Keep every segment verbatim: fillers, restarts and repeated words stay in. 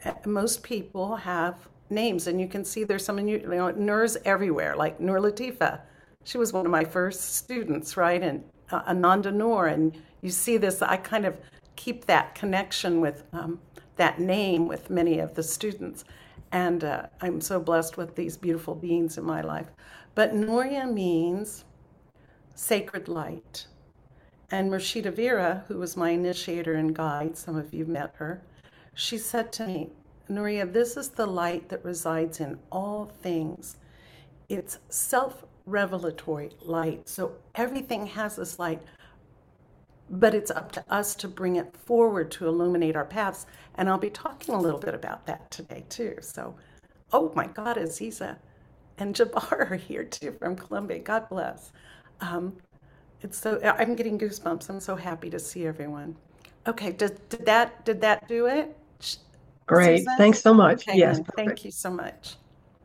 uh, most people have names, and you can see there's some, you know, Nurs everywhere, like Nur Latifa. She was one of my first students, right? And uh, Ananda Noor, and you see this, I kind of keep that connection with um, that name with many of the students. And uh, I'm so blessed with these beautiful beings in my life. But Nuria means sacred light. And Murshida Vera, who was my initiator and guide, some of you met her, she said to me, Nuria, this is the light that resides in all things. It's self-revelatory light. So everything has this light, but it's up to us to bring it forward to illuminate our paths. And I'll be talking a little bit about that today too. So, oh my God, Aziza and Jabbar are here too from Colombia. God bless. Um, it's so, I'm getting goosebumps. I'm so happy to see everyone. Okay, did, did that did that do it? Great. Susan? Thanks so much. Okay, Yes, hon, thank perfect. you so much.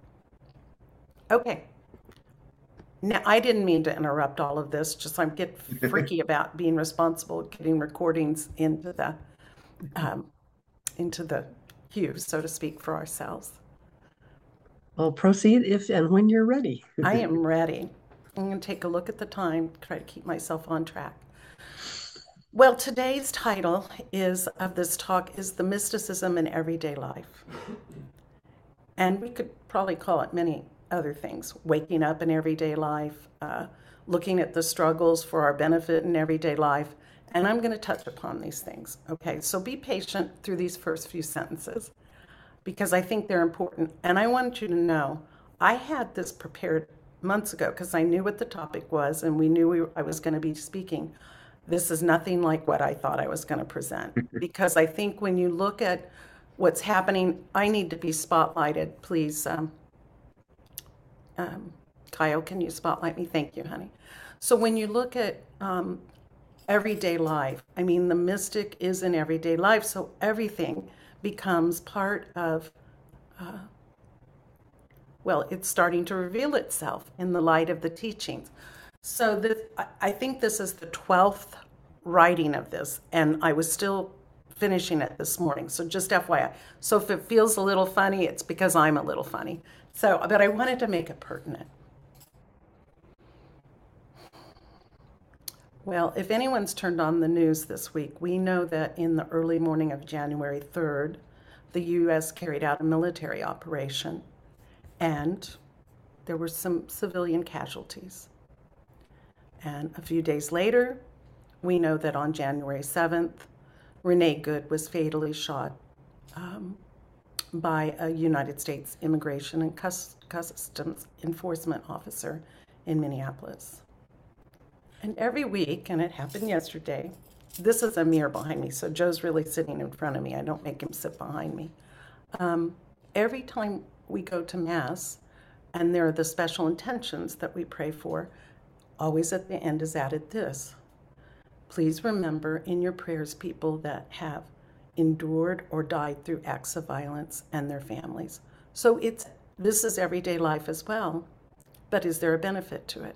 Okay, now I didn't mean to interrupt all of this, just I'm get freaky about being responsible, getting recordings into the um, into the queue, so to speak, for ourselves. Well, proceed if and when you're ready. I am ready. I'm going to take a look at the time, try to keep myself on track. Well, today's title is of this talk is The Mysticism in Everyday Life. And we could probably call it many other things. Waking up in everyday life, uh, looking at the struggles for our benefit in everyday life. And I'm going to touch upon these things. Okay, so be patient through these first few sentences because I think they're important. And I want you to know I had this prepared months ago because I knew what the topic was and we knew we were, I was going to be speaking. This is nothing like what I thought I was going to present because I think when you look at what's happening, I need to be spotlighted. Please, um, um, Kyle, can you spotlight me? Thank you, honey. So when you look at um, everyday life, I mean, the mystic is in everyday life, so everything becomes part of, uh, well, it's starting to reveal itself in the light of the teachings. So this, I think this is the twelfth writing of this, and I was still finishing it this morning. So just F Y I. So if it feels a little funny, it's because I'm a little funny. So, but I wanted to make it pertinent. Well, if anyone's turned on the news this week, we know that in the early morning of January third, the U S carried out a military operation, and there were some civilian casualties. And a few days later, we know that on January seventh, Renee Good was fatally shot um, by a United States Immigration and Customs Enforcement officer in Minneapolis. And every week, and it happened yesterday, this is Amir behind me, so Joe's really sitting in front of me. I don't make him sit behind me. Um, every time we go to Mass, and there are the special intentions that we pray for, always at the end is added this. Please remember in your prayers people that have endured or died through acts of violence and their families. So it's this is everyday life as well, but is there a benefit to it?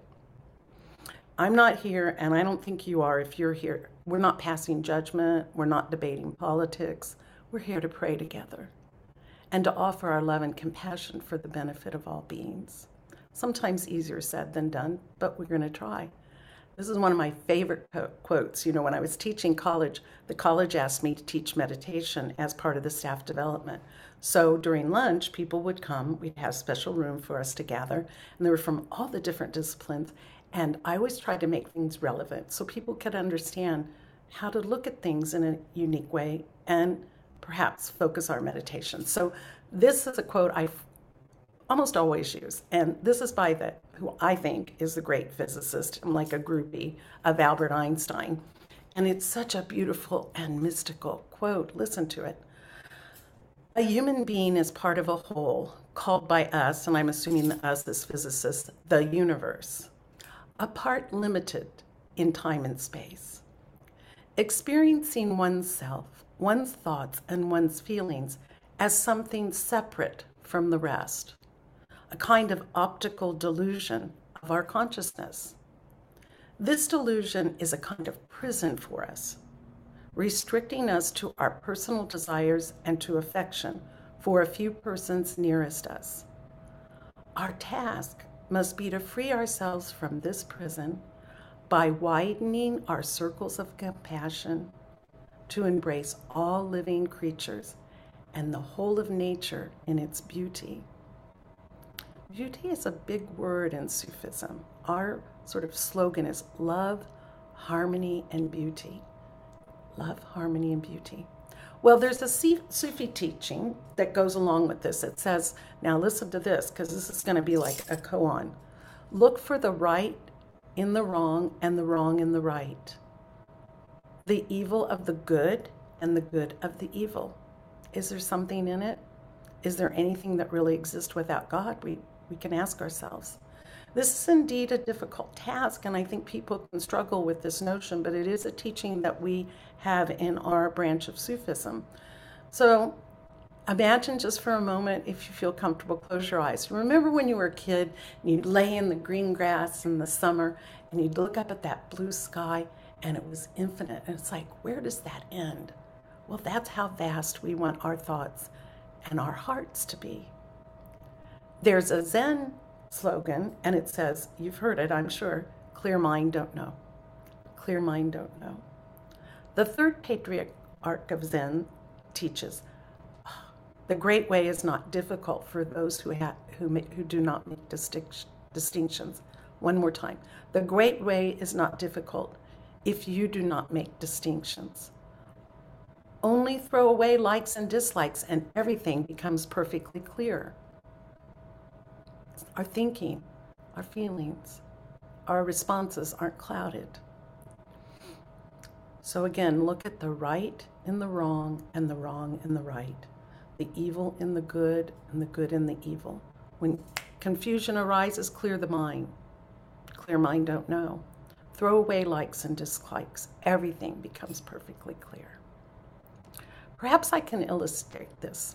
I'm not here, and I don't think you are if you're here. We're not passing judgment. We're not debating politics. We're here to pray together and to offer our love and compassion for the benefit of all beings. Sometimes easier said than done, but we're going to try. This is one of my favorite quotes. You know, when I was teaching college, the college asked me to teach meditation as part of the staff development. So during lunch, people would come. We'd have a special room for us to gather, and they were from all the different disciplines. And I always tried to make things relevant so people could understand how to look at things in a unique way and perhaps focus our meditation. So this is a quote I almost always use, and this is by the who I think is the great physicist. I'm like a groupie of Albert Einstein, and it's such a beautiful and mystical quote. Listen to it. A human being is part of a whole called by us, and I'm assuming the us as physicists, the universe, a part limited in time and space. Experiencing oneself, one's thoughts, and one's feelings as something separate from the rest, a kind of optical delusion of our consciousness. This delusion is a kind of prison for us. restricting us to our personal desires and to affection for a few persons nearest us. Our task must be to free ourselves from this prison by widening our circles of compassion to embrace all living creatures and the whole of nature in its beauty. Beauty is a big word in Sufism. Our sort of slogan is love, harmony, and beauty. Love, harmony, and beauty. Well, there's a Sufi teaching that goes along with this. It says, now listen to this, because this is going to be like a koan. Look for the right in the wrong and the wrong in the right. The evil of the good and the good of the evil. Is there something in it? Is there anything that really exists without God? We, we can ask ourselves. This is indeed a difficult task, and I think people can struggle with this notion, but it is a teaching that we have in our branch of Sufism. So imagine just for a moment, if you feel comfortable, close your eyes. Remember when you were a kid and you'd lay in the green grass in the summer and you'd look up at that blue sky and it was infinite, and it's like, where does that end? Well, that's how vast we want our thoughts and our hearts to be. There's a Zen slogan, and it says, you've heard it, I'm sure, clear mind, don't know. Clear mind, don't know. The third patriarch of Zen teaches, the great way is not difficult for those who, ha- who, ma- who do not make distinct- distinctions. One more time. The great way is not difficult if you do not make distinctions. Only throw away likes and dislikes and everything becomes perfectly clear. Our thinking, our feelings, our responses aren't clouded. So again, look at the right in the wrong and the wrong in the right, the evil in the good and the good in the evil. When confusion arises, clear the mind. Clear mind, don't know. Throw away likes and dislikes. Everything becomes perfectly clear. Perhaps I can illustrate this.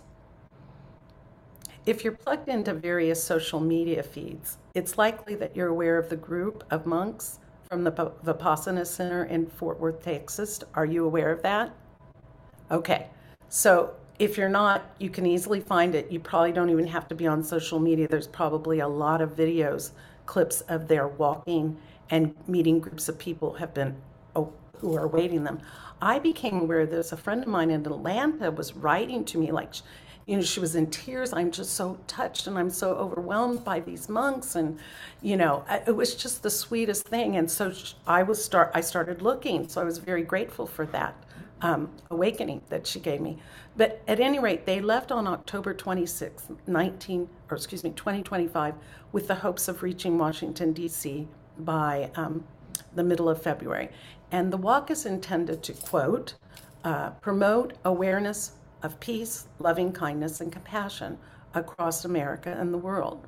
If you're plugged into various social media feeds, it's likely that you're aware of the group of monks from the Vipassana Center in Fort Worth, Texas. Are you aware of that? Okay, so if you're not, you can easily find it. You probably don't even have to be on social media. There's probably a lot of videos, clips of their walking and meeting groups of people have been oh, who are awaiting them. I became aware of this. A friend of mine in Atlanta was writing to me like, you know, she was in tears. I'm just so touched and I'm so overwhelmed by these monks. And, you know, it was just the sweetest thing. And so I was start. I started looking. So I was very grateful for that um, awakening that she gave me. But at any rate, they left on October twenty-sixth, nineteen, or excuse me, twenty twenty-five, with the hopes of reaching Washington, D C by um, the middle of February. And the walk is intended to, quote, uh, promote awareness of peace, loving kindness, and compassion across America and the world.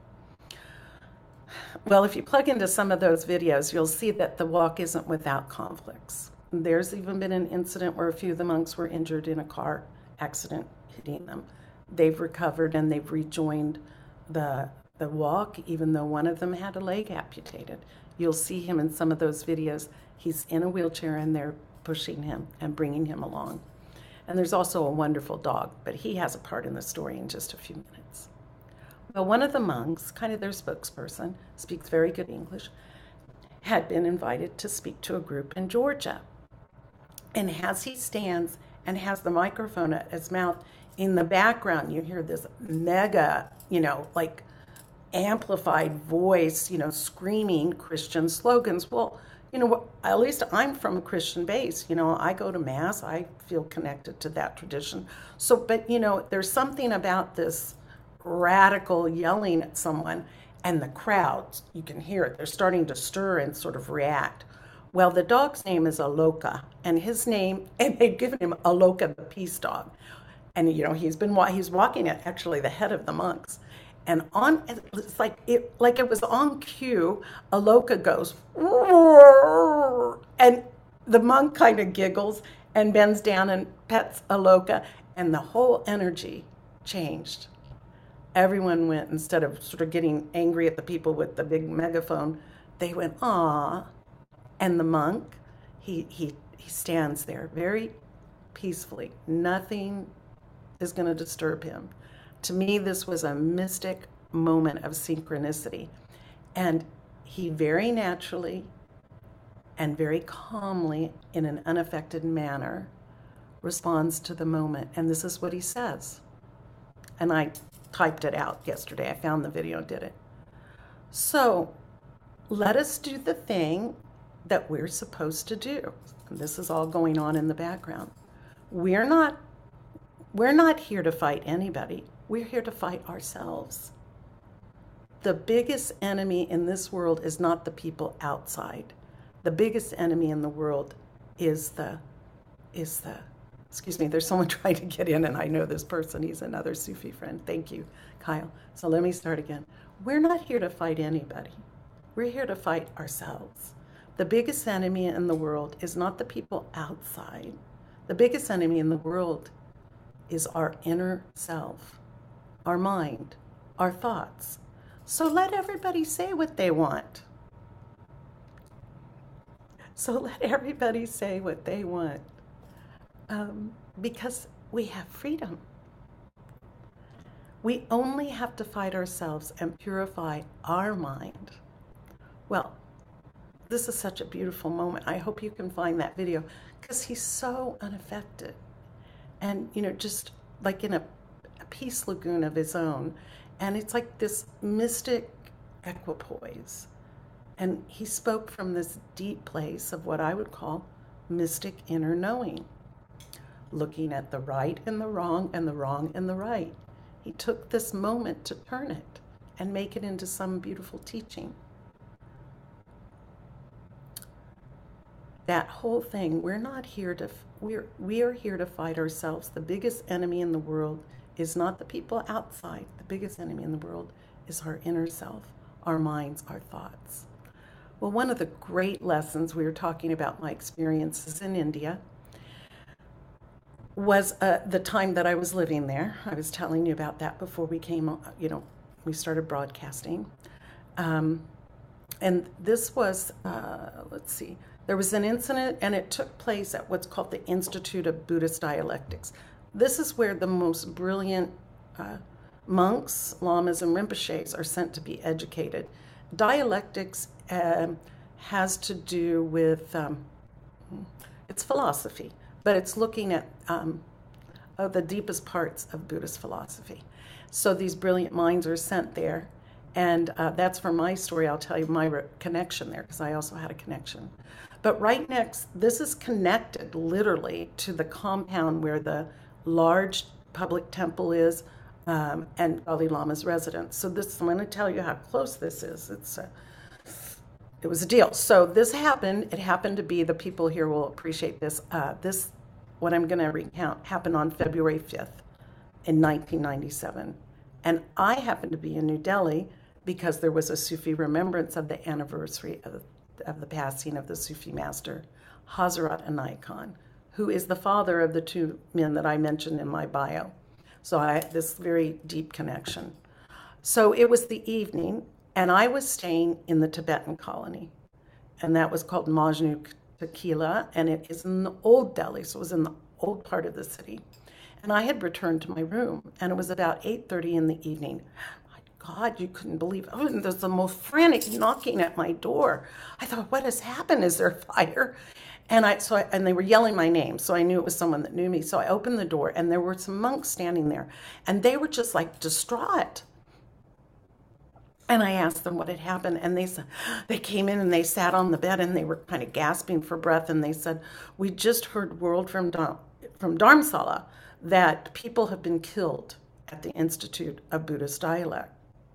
Well, if you plug into some of those videos, you'll see that the walk isn't without conflicts. There's even been an incident where a few of the monks were injured in a car accident hitting them. They've recovered and they've rejoined the, the walk, even though one of them had a leg amputated. You'll see him in some of those videos. He's in a wheelchair and they're pushing him and bringing him along. And there's also a wonderful dog, but he has a part in the story in just a few minutes. Well, one of the monks, kind of their spokesperson, speaks very good English, had been invited to speak to a group in Georgia. And as he stands and has the microphone at his mouth, in the background you hear this mega, you know, like amplified voice, you know, screaming Christian slogans. Well, you know, at least I'm from a Christian base. You know, I go to Mass. I feel connected to that tradition. So, but, you know, there's something about this radical yelling at someone and the crowds, you can hear it. They're starting to stir and sort of react. Well, the dog's name is Aloka, and his name, and they've given him Aloka the peace dog. And, you know, he's been, he's walking at actually the head of the monks. And on, it's like it, like it was on cue, Aloka goes, and the monk kind of giggles and bends down and pets Aloka, and the whole energy changed. Everyone went, instead of sort of getting angry at the people with the big megaphone, they went, "Aw." And the monk, he he he stands there very peacefully. Nothing is going to disturb him. To me, this was a mystic moment of synchronicity. And he very naturally and very calmly, in an unaffected manner, responds to the moment. And this is what he says. And I typed it out yesterday. I found the video and did it. So let us do the thing that we're supposed to do. And this is all going on in the background. We're not, we're not here to fight anybody. We're here to fight ourselves. The biggest enemy in this world is not the people outside. The biggest enemy in the world is the, is the, excuse me, there's someone trying to get in and I know this person. He's another Sufi friend. Thank you, Kyle. So let me start again. We're not here to fight anybody. We're here to fight ourselves. The biggest enemy in the world is not the people outside. The biggest enemy in the world is our inner self, our mind, our thoughts. So let everybody say what they want. So let everybody say what they want. Um, because we have freedom. We only have to fight ourselves and purify our mind. Well, this is such a beautiful moment. I hope you can find that video because he's so unaffected and, you know, just like in a, a peace lagoon of his own. And it's like this mystic equipoise. And he spoke from this deep place of what I would call mystic inner knowing, looking at the right and the wrong and the wrong and the right. He took this moment to turn it and make it into some beautiful teaching. That whole thing, we're not here to, we're, we are here to fight ourselves. The biggest enemy in the world is not the people outside. The biggest enemy in the world is our inner self, our minds, our thoughts. Well, one of the great lessons, we were talking about my experiences in India, was uh, the time that I was living there. I was telling you about that before we came, you know, we started broadcasting. Um, and this was, uh, let's see, there was an incident and it took place at what's called the Institute of Buddhist Dialectics. This is where the most brilliant uh, monks, lamas, and rinpoches are sent to be educated. Dialectics um, has to do with, um, it's philosophy, but it's looking at um, uh, the deepest parts of Buddhist philosophy. So these brilliant minds are sent there, and uh, that's for my story. I'll tell you my re- connection there, because I also had a connection. But right next, this is connected literally to the compound where the large public temple is, um, and Dalai Lama's residence. So this, I'm going to tell you how close this is. It's a, it was a deal. So this happened. It happened to be, the people here will appreciate this. Uh, this, what I'm going to recount, happened on February fifth in nineteen ninety-seven. And I happened to be in New Delhi because there was a Sufi remembrance of the anniversary of, of the passing of the Sufi master, Hazrat Inayat Khan, who is the father of the two men that I mentioned in my bio. So I had this very deep connection. So it was the evening, and I was staying in the Tibetan colony, and that was called Majnu Tequila, and it is in the old Delhi, so it was in the old part of the city. And I had returned to my room, and it was about eight thirty in the evening. My God, you couldn't believe it. Oh, and there's the most frantic knocking at my door. I thought, what has happened? Is there fire? And I so I, and they were yelling my name, so I knew it was someone that knew me. So I opened the door, and there were some monks standing there, and they were just like distraught. And I asked them what had happened, and they said, they came in and they sat on the bed, and they were kind of gasping for breath, and they said, we just heard word from from Dharamsala that people have been killed at the Institute of Buddhist Dialect.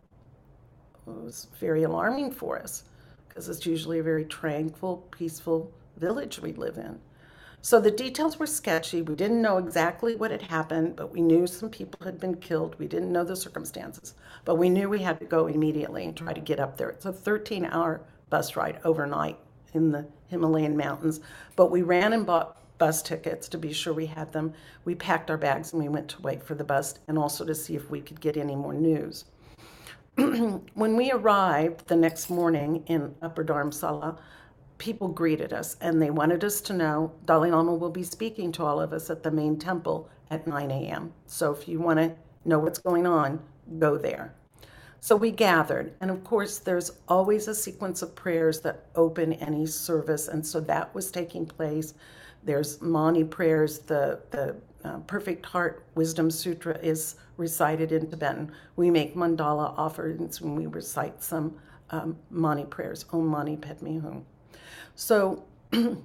It was very alarming for us, because it's usually a very tranquil, peaceful village we live in. So the details were sketchy. We didn't know exactly what had happened, but we knew some people had been killed. We didn't know the circumstances, but we knew we had to go immediately and try to get up there. It's a thirteen-hour bus ride overnight in the Himalayan mountains, but we ran and bought bus tickets to be sure we had them. We packed our bags and we went to wait for the bus, and also to see if we could get any more news. When we arrived the next morning in Upper Dharamsala, people greeted us, and they wanted us to know Dalai Lama will be speaking to all of us at the main temple at nine a.m. So if you want to know what's going on, go there. So we gathered, and of course there's always a sequence of prayers that open any service, and so that was taking place. There's Mani prayers, the, the uh, Perfect Heart Wisdom Sutra is recited in Tibetan. We make mandala offerings when we recite some um, Mani prayers, Om Mani Padme Hum. So the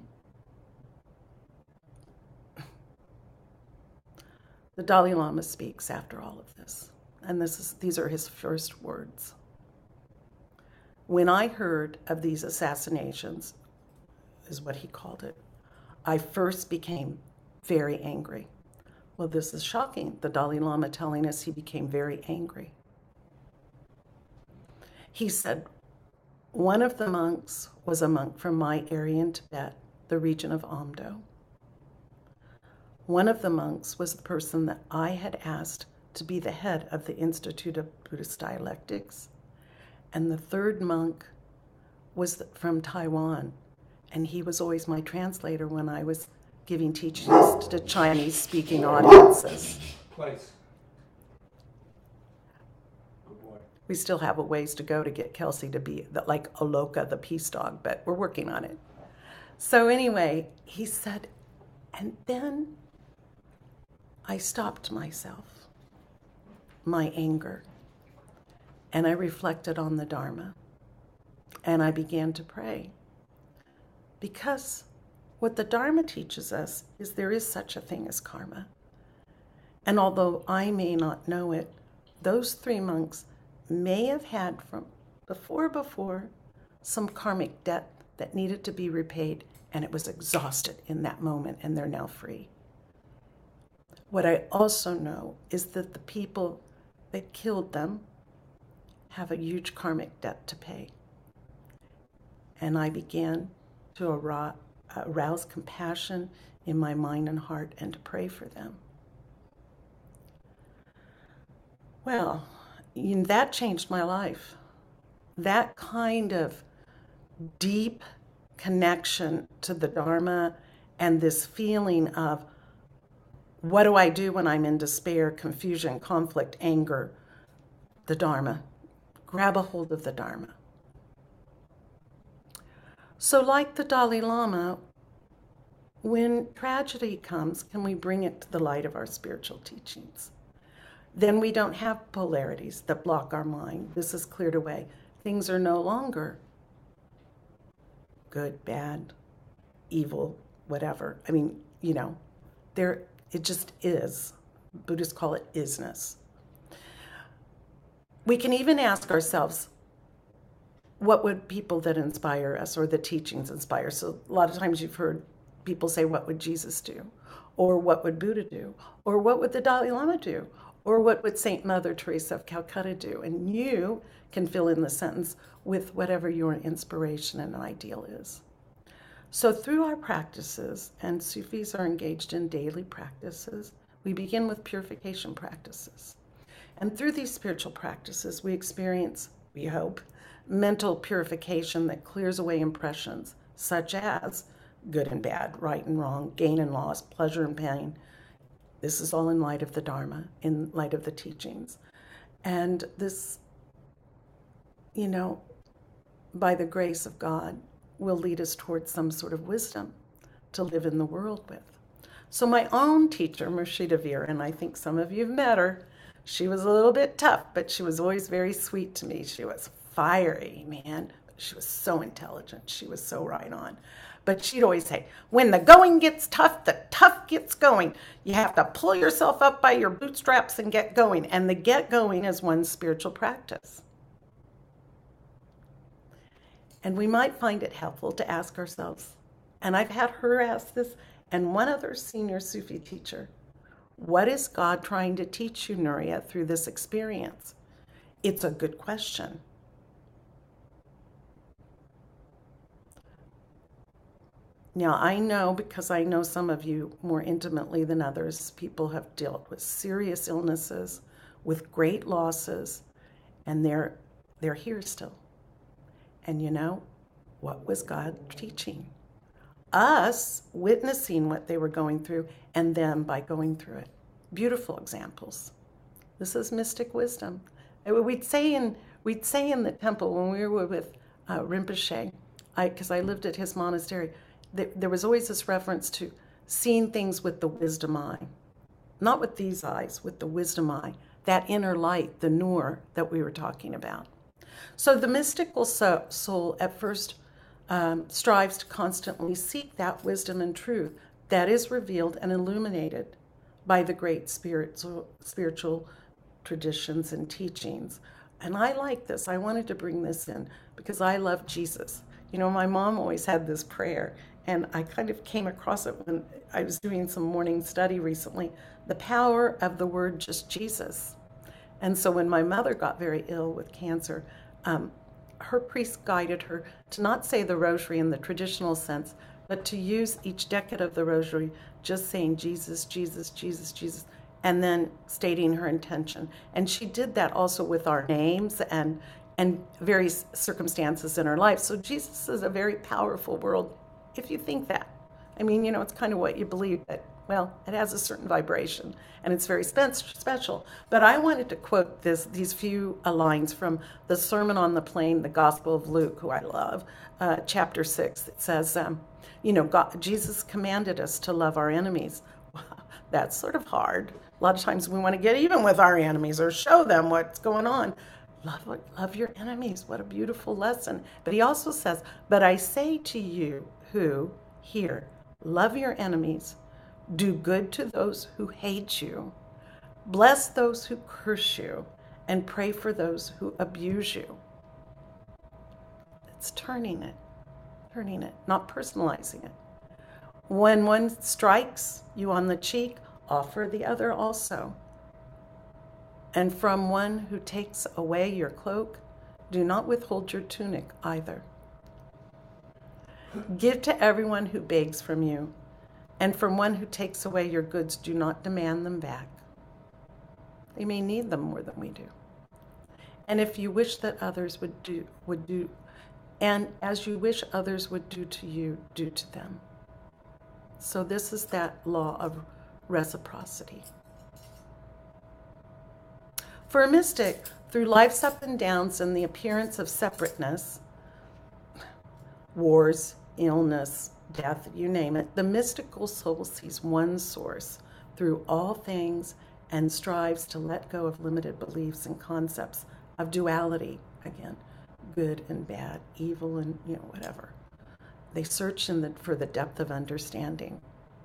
Dalai Lama speaks after all of this. And this is, these are his first words. When I heard of these assassinations, is what he called it, I first became very angry. Well, this is shocking. The Dalai Lama telling us he became very angry. He said, one of the monks was a monk from my area in Tibet, the region of Amdo. One of the monks was the person that I had asked to be the head of the Institute of Buddhist Dialectics. And the third monk was from Taiwan, and he was always my translator when I was giving teachings to Chinese-speaking audiences. Place. Good boy. We still have a ways to go to get Kelsey to be the, like Aloka, the peace dog, but we're working on it. So anyway, he said, and then I stopped myself. My anger, and I reflected on the Dharma, and I began to pray. Because what the Dharma teaches us is there is such a thing as karma. And although I may not know it, those three monks may have had from before before some karmic debt that needed to be repaid, and it was exhausted in that moment, and they're now free. What I also know is that the people that killed them have a huge karmic debt to pay. And I began to arouse compassion in my mind and heart and to pray for them. Well, you know, that changed my life. That kind of deep connection to the Dharma and this feeling of, what do I do when I'm in despair, confusion, conflict, anger? The Dharma. Grab a hold of the Dharma. So like the Dalai Lama, when tragedy comes, can we bring it to the light of our spiritual teachings? Then we don't have polarities that block our mind. This is cleared away. Things are no longer good, bad, evil, whatever. I mean, you know, they're It just is. Buddhists call it isness. We can even ask ourselves, what would people that inspire us or the teachings inspire? So a lot of times you've heard people say, what would Jesus do? Or what would Buddha do? Or what would the Dalai Lama do? Or what would Saint Mother Teresa of Calcutta do? And you can fill in the sentence with whatever your inspiration and ideal is. So through our practices, and Sufis are engaged in daily practices, we begin with purification practices. And through these spiritual practices, we experience, we hope, mental purification that clears away impressions, such as good and bad, right and wrong, gain and loss, pleasure and pain. This is all in light of the Dharma, in light of the teachings. And this, you know, by the grace of God, will lead us towards some sort of wisdom to live in the world with. So my own teacher, Murshida Veer, and I think some of you have met her, she was a little bit tough, but she was always very sweet to me. She was fiery, man. She was so intelligent. She was so right on. But she'd always say, when the going gets tough, the tough gets going. You have to pull yourself up by your bootstraps and get going. And the get going is one spiritual practice. And we might find it helpful to ask ourselves, and I've had her ask this, and one other senior Sufi teacher, what is God trying to teach you, Nuria, through this experience? It's a good question. Now, I know, because I know some of you more intimately than others, people have dealt with serious illnesses, with great losses, and they're they're here still. And you know, what was God teaching? Us witnessing what they were going through, and them by going through it. Beautiful examples. This is mystic wisdom. We'd say in we'd say in the temple when we were with uh, Rinpoche, because I, I lived at his monastery, th- there was always this reference to seeing things with the wisdom eye, not with these eyes, with the wisdom eye, that inner light, the nur that we were talking about. So the mystical so- soul at first um, strives to constantly seek that wisdom and truth that is revealed and illuminated by the great spiritual spiritual traditions and teachings. And I like this. I wanted to bring this in because I love Jesus. You know, my mom always had this prayer, and I kind of came across it when I was doing some morning study recently, the power of the word just Jesus. And so when my mother got very ill with cancer, um, her priest guided her to not say the rosary in the traditional sense, but to use each decade of the rosary just saying Jesus, Jesus, Jesus, Jesus, and then stating her intention. And she did that also with our names and and various circumstances in her life. So Jesus is a very powerful world, if you think that. I mean, you know, it's kind of what you believe, that, well, it has a certain vibration, and it's very spe- special. But I wanted to quote this these few uh, lines from the Sermon on the Plain, the Gospel of Luke, who I love, uh, chapter six. It says, um, you know, God, Jesus commanded us to love our enemies. Wow, that's sort of hard. A lot of times we want to get even with our enemies or show them what's going on. Love, love your enemies. What a beautiful lesson. But he also says, but I say to you who hear, love your enemies, do good to those who hate you, bless those who curse you, and pray for those who abuse you. It's turning it, turning it, not personalizing it. When one strikes you on the cheek, offer the other also. And from one who takes away your cloak, do not withhold your tunic either. Give to everyone who begs from you, and from one who takes away your goods, do not demand them back. They may need them more than we do. And if you wish that others would do, would do, and as you wish others would do to you, do to them. So this is that law of reciprocity. For a mystic, through life's up and downs and the appearance of separateness, wars, illness, death, you name it, the mystical soul sees one source through all things and strives to let go of limited beliefs and concepts of duality, again, good and bad, evil and, you know, whatever. They search in the, for the depth of understanding.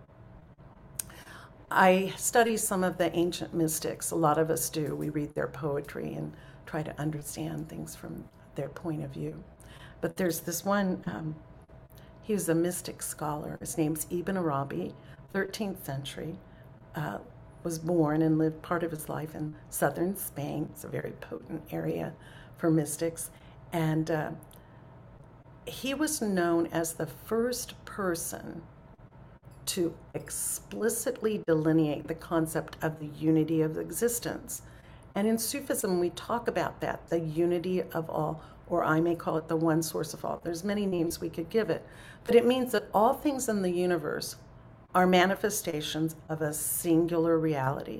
I study some of the ancient mystics. A lot of us do. We read their poetry and try to understand things from their point of view. But there's this one, um, he was a mystic scholar. His name's Ibn Arabi, thirteenth century, uh, was born and lived part of his life in southern Spain. It's a very potent area for mystics. And uh, he was known as the first person to explicitly delineate the concept of the unity of existence. And in Sufism, we talk about that, the unity of all, or I may call it the one source of all. There's many names we could give it, but it means that all things in the universe are manifestations of a singular reality.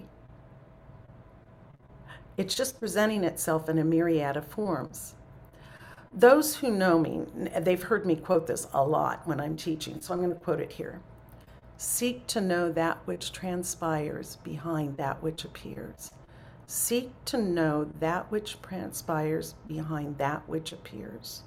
It's just presenting itself in a myriad of forms. Those who know me, they've heard me quote this a lot when I'm teaching, so I'm going to quote it here. Seek to know that which transpires behind that which appears. Seek to know that which transpires behind that which appears.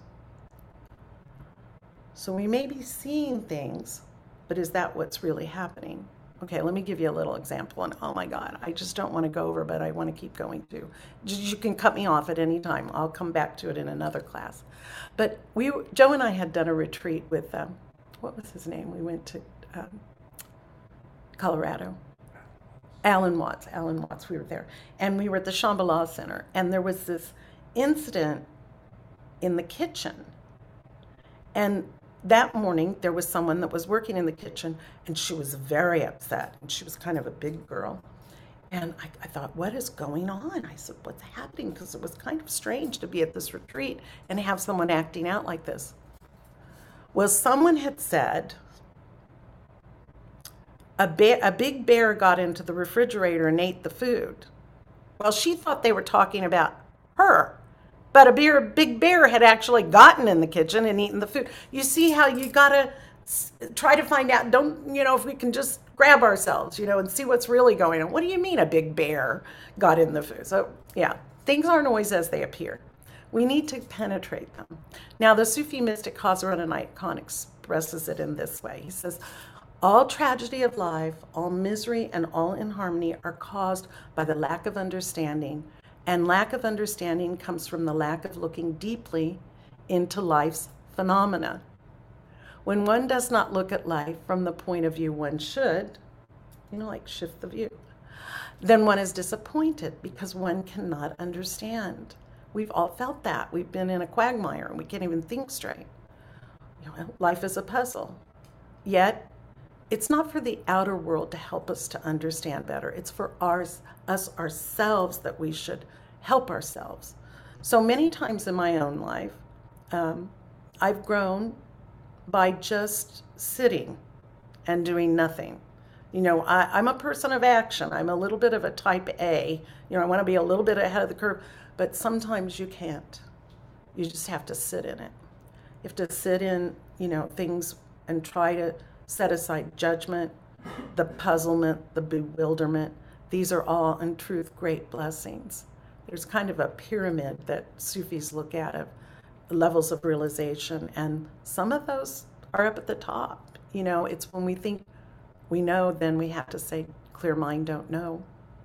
So we may be seeing things, but is that what's really happening? Okay, let me give you a little example. And oh my God, I just don't want to go over, but I want to keep going too. You can cut me off at any time. I'll come back to it in another class. But we, Joe and I had done a retreat with, um, what was his name? We went to um, Colorado. Alan Watts, Alan Watts, we were there. And we were at the Shambhala Center. And there was this incident in the kitchen. And that morning, there was someone that was working in the kitchen, and she was very upset. And she was kind of a big girl. And I, I thought, what is going on? I said, what's happening? Because it was kind of strange to be at this retreat and have someone acting out like this. Well, someone had said a, bear, a big bear got into the refrigerator and ate the food. Well, she thought they were talking about her. But a bear, big bear had actually gotten in the kitchen and eaten the food. You see how you gotta try to find out, don't, you know, if we can just grab ourselves, you know, and see what's really going on. What do you mean a big bear got in the food? So, yeah, things aren't always as they appear. We need to penetrate them. Now, the Sufi mystic Hazrat Inayat Khan expresses it in this way. He says, all tragedy of life, all misery, and all inharmony are caused by the lack of understanding. And lack of understanding comes from the lack of looking deeply into life's phenomena. When one does not look at life from the point of view one should, you know, like shift the view, then one is disappointed because one cannot understand. We've all felt that. We've been in a quagmire and we can't even think straight. You know, life is a puzzle. Yet, it's not for the outer world to help us to understand better. It's for ours, us ourselves that we should help ourselves. So many times in my own life, um, I've grown by just sitting and doing nothing. You know, I, I'm a person of action. I'm a little bit of a type A. You know, I want to be a little bit ahead of the curve, but sometimes you can't. You just have to sit in it. You have to sit in, you know, things and try to set aside judgment, the puzzlement, the bewilderment. These are all, in truth, great blessings. There's kind of a pyramid that Sufis look at of levels of realization, and some of those are up at the top. You know, it's when we think we know, then we have to say, clear mind, don't know.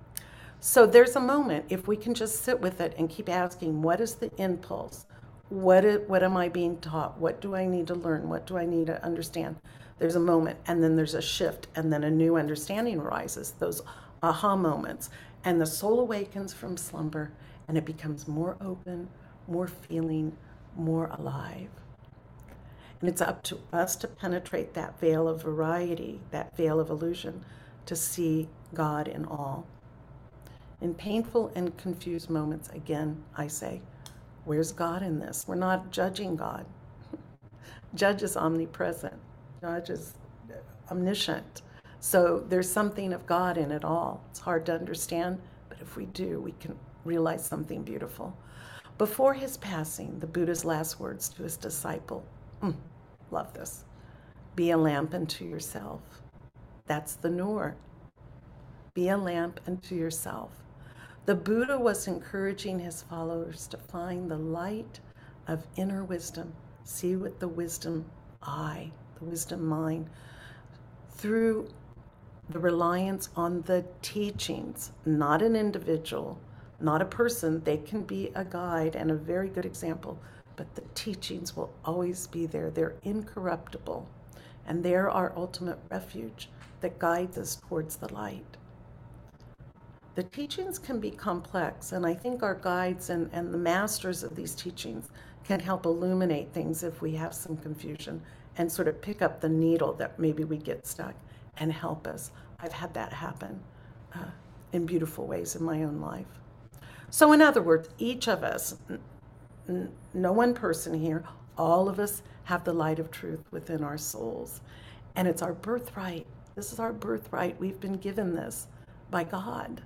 So there's a moment, if we can just sit with it and keep asking, what is the impulse? What, is, what am I being taught? What do I need to learn? What do I need to understand? There's a moment, and then there's a shift, and then a new understanding arises, those aha moments. And the soul awakens from slumber, and it becomes more open, more feeling, more alive. And it's up to us to penetrate that veil of variety, that veil of illusion, to see God in all. In painful and confused moments, again, I say, where's God in this? We're not judging God. Judge is omnipresent. Judge is omniscient. So there's something of God in it all. It's hard to understand, but if we do, we can realize something beautiful. Before his passing, the Buddha's last words to his disciple, mm, love this, be a lamp unto yourself. That's the Nur. Be a lamp unto yourself. The Buddha was encouraging his followers to find the light of inner wisdom, see with the wisdom eye, the wisdom mind, through the reliance on the teachings, not an individual, not a person. They can be a guide and a very good example, but the teachings will always be there. They're incorruptible, and they're our ultimate refuge that guides us towards the light. The teachings can be complex, and I think our guides and, and the masters of these teachings can help illuminate things if we have some confusion and sort of pick up the needle that maybe we get stuck and help us. I've had that happen uh, in beautiful ways in my own life. So in other words, each of us, n- no one person here, all of us have the light of truth within our souls. And it's our birthright. This is our birthright. We've been given this by God.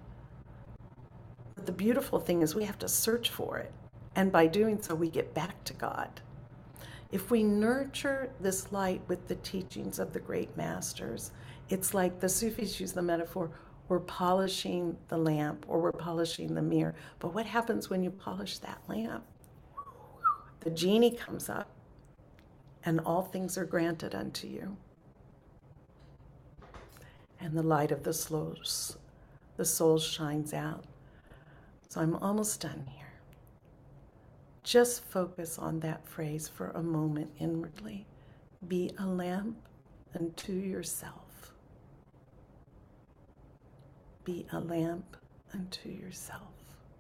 But the beautiful thing is we have to search for it. And by doing so, we get back to God. If we nurture this light with the teachings of the great masters, it's like the Sufis use the metaphor, we're polishing the lamp or we're polishing the mirror. But what happens when you polish that lamp? The genie comes up and all things are granted unto you. And the light of the soul, the soul shines out. So I'm almost done here. Just focus on that phrase for a moment inwardly. Be a lamp unto yourself. Be a lamp unto yourself.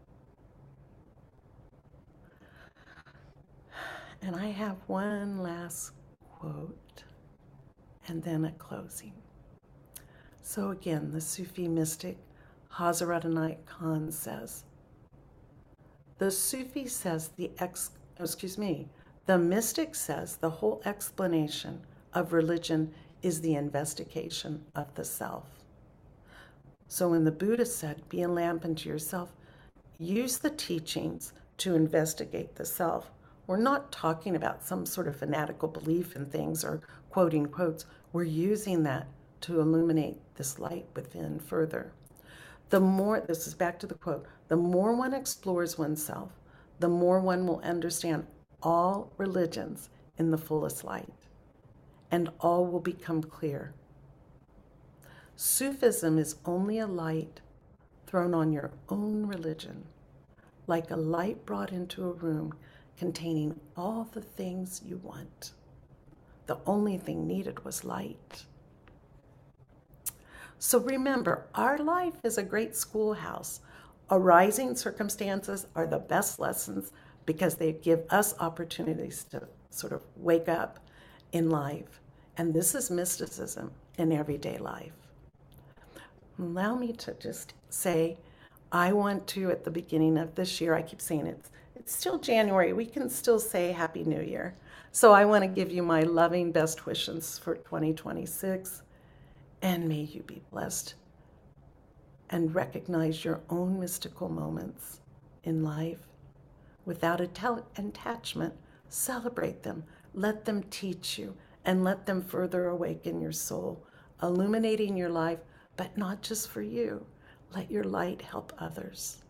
And I have one last quote and then a closing. So again, the Sufi mystic Hazrat Inayat Khan says, the Sufi says the ex, oh, excuse me, The mystic says the whole explanation of religion is the investigation of the self. So when the Buddha said, be a lamp unto yourself, use the teachings to investigate the self. We're not talking about some sort of fanatical belief in things or quoting quotes. We're using that to illuminate this light within further. The more, this is back to the quote, the more one explores oneself, the more one will understand all religions in the fullest light, and all will become clear. Sufism is only a light thrown on your own religion, like a light brought into a room containing all the things you want. The only thing needed was light. So remember, our life is a great schoolhouse. Arising circumstances are the best lessons because they give us opportunities to sort of wake up in life. And this is mysticism in everyday life. Allow me to just say, I want to, at the beginning of this year, I keep saying it's, it's still January, we can still say Happy New Year. So I want to give you my loving best wishes for twenty twenty-six. And may you be blessed and recognize your own mystical moments in life. Without attachment, celebrate them. Let them teach you and let them further awaken your soul, illuminating your life, but not just for you. Let your light help others.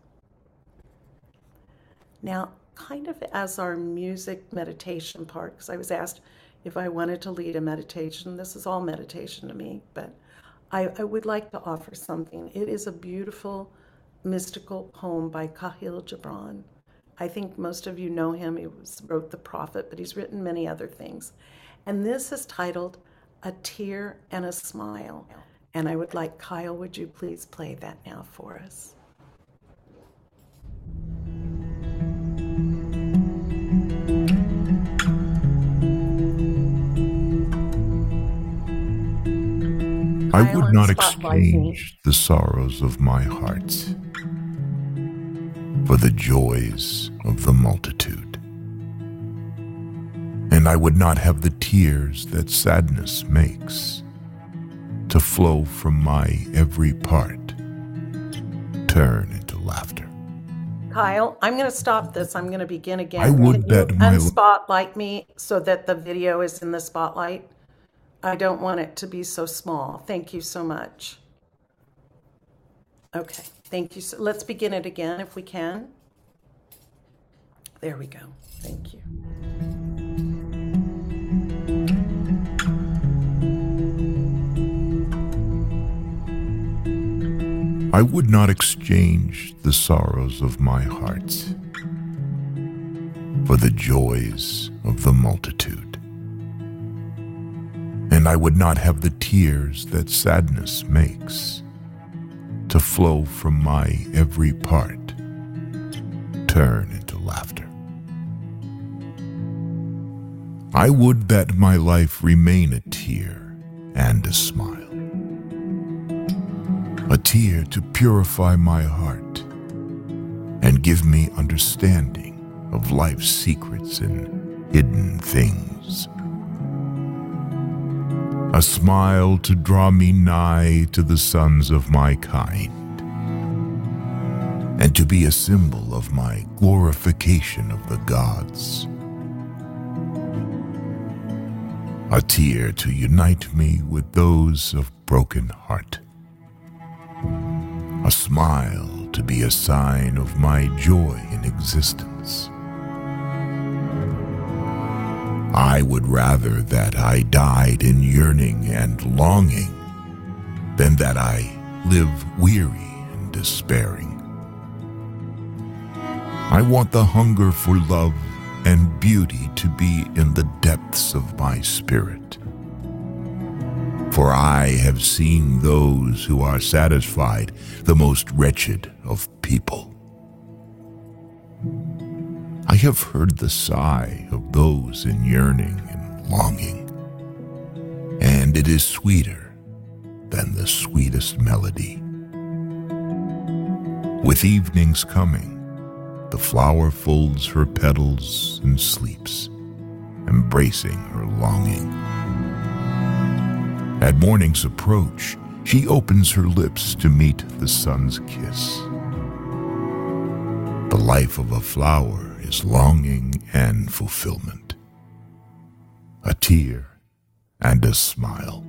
Now, kind of as our music meditation part, because I was asked if I wanted to lead a meditation. This is all meditation to me, but I, I would like to offer something. It is a beautiful mystical poem by Khalil Gibran. I think most of you know him. He was, wrote The Prophet, but he's written many other things. And this is titled A Tear and a Smile. And I would like, Kyle, would you please play that now for us? I would not exchange the sorrows of my heart for the joys of the multitude. And I would not have the tears that sadness makes to flow from my every part turn into laughter. Kyle, I'm going to stop this. I'm going to begin again. I would Can you that my unspotlight me so that the video is in the spotlight? I don't want it to be so small. Thank you so much. Okay, thank you. So let's begin it again if we can. There we go. Thank you. I would not exchange the sorrows of my heart for the joys of the multitude. And I would not have the tears that sadness makes to flow from my every part turn into laughter. I would that my life remain a tear and a smile. A tear to purify my heart and give me understanding of life's secrets and hidden things. A smile to draw me nigh to the sons of my kind, and to be a symbol of my glorification of the gods. A tear to unite me with those of broken heart. A smile to be a sign of my joy in existence. I would rather that I died in yearning and longing than that I live weary and despairing. I want the hunger for love and beauty to be in the depths of my spirit. For I have seen those who are satisfied the most wretched of people. I have heard the sigh of those in yearning and longing, and it is sweeter than the sweetest melody. With evening's coming, the flower folds her petals and sleeps, embracing her longing. At morning's approach, she opens her lips to meet the sun's kiss. The life of a flower is longing and fulfillment, a tear and a smile.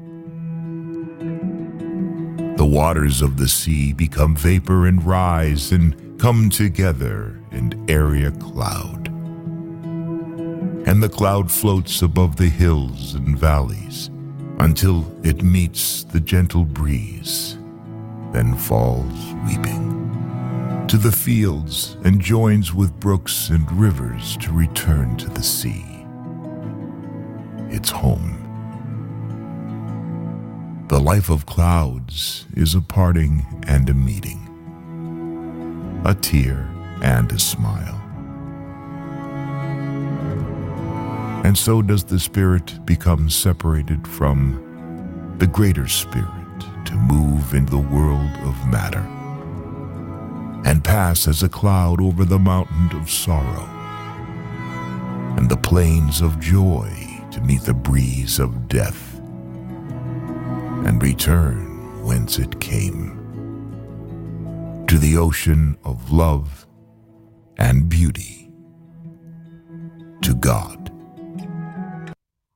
The waters of the sea become vapor and rise and come together in area cloud. And the cloud floats above the hills and valleys until it meets the gentle breeze, then falls weeping to the fields and joins with brooks and rivers to return to the sea, its home. The life of clouds is a parting and a meeting, a tear and a smile. And so does the spirit become separated from the greater spirit to move into the world of matter and pass as a cloud over the mountain of sorrow and the plains of joy to meet the breeze of death and return whence it came, to the ocean of love and beauty, to God.